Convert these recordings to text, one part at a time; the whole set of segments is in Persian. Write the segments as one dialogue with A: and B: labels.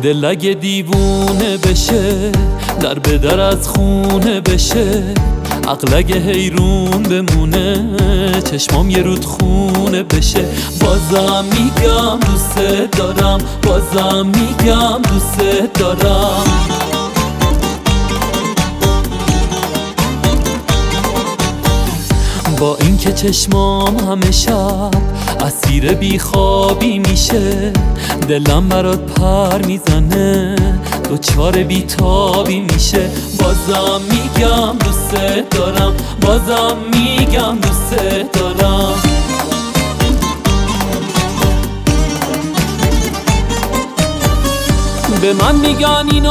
A: دل اگه دیوونه بشه در به در از خونه بشه، عقل اگه حیرون بمونه چشمام یه رود خونه بشه. بازم میگم دوست دارم، بازم میگم دوست دارم. با اینکه چشمام همه شب اسیر بیخوابی میشه، دلم برات پر میزنه دوچار بیتابی میشه. بازم میگم دوست دارم، بازم میگم دوست دارم. به من میگن این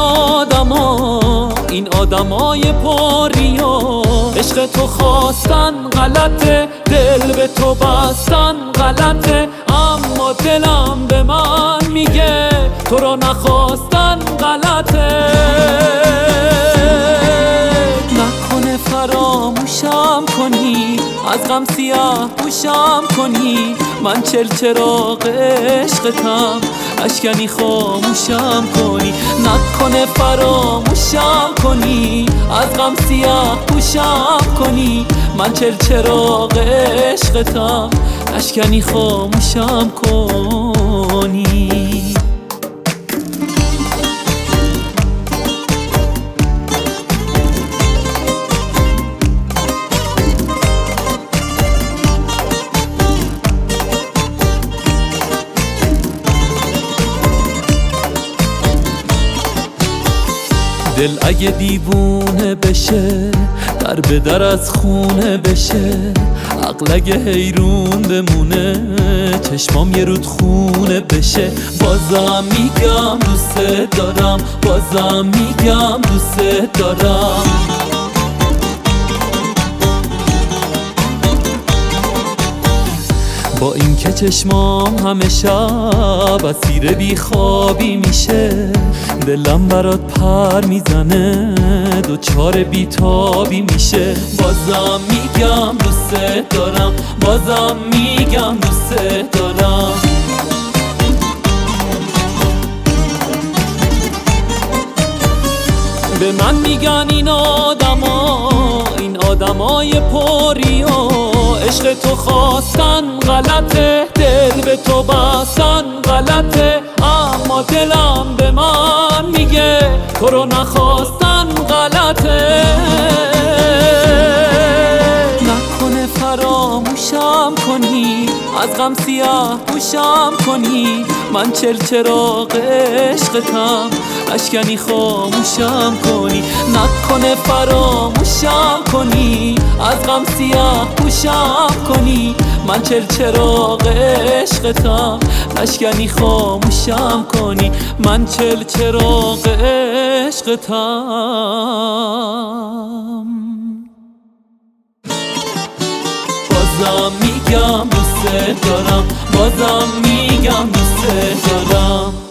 A: آدمای پرریا، عشق تو خواستن غلطه، دل به تو بستن غلطه، اما دلم به من میگه تو رو نخواستن غلطه. نکنه فراموشم کنی، از غم سیاه پوشم کنی، من چراغ عشقتم اشکنی خاموشم کنی. نکنه فراموشم کنی، از غم سیاه پوشم کنی، من چراغ عشقتم اشکنی خاموشم کنی. دل اگه دیوونه بشه در به در از خونه بشه، عقل اگه حیرون بمونه چشمام یه رود خونه بشه. بازم میگم دوست دارم، بازم میگم دوست دارم. با اینکه چشمام همه شب اسیر بیخوابی میشه، دلم برات پر میزنه دوچار بیتابی میشه. بازم میگم دوست دارم، بازم میگم دوست دارم. به من میگن این آدمای پرریا، عشق تو خواستن غلطه، دل به تو بستن غلطه، اما دلم به من میگه تو رو نخواستن غلطه. نکنه فراموشم کنی، از غم سیاه پوشم کنی، من چراغ عشقتم اشکنی خاموشم کنی. نکنه فراموشم کنی، از غم سیاه پوشم کنی، من چراغ عشقتم اشکنی خاموشم کنی، من چراغ عشقتم. بازم میگم دوست دارم، بازم میگم دوست دارم.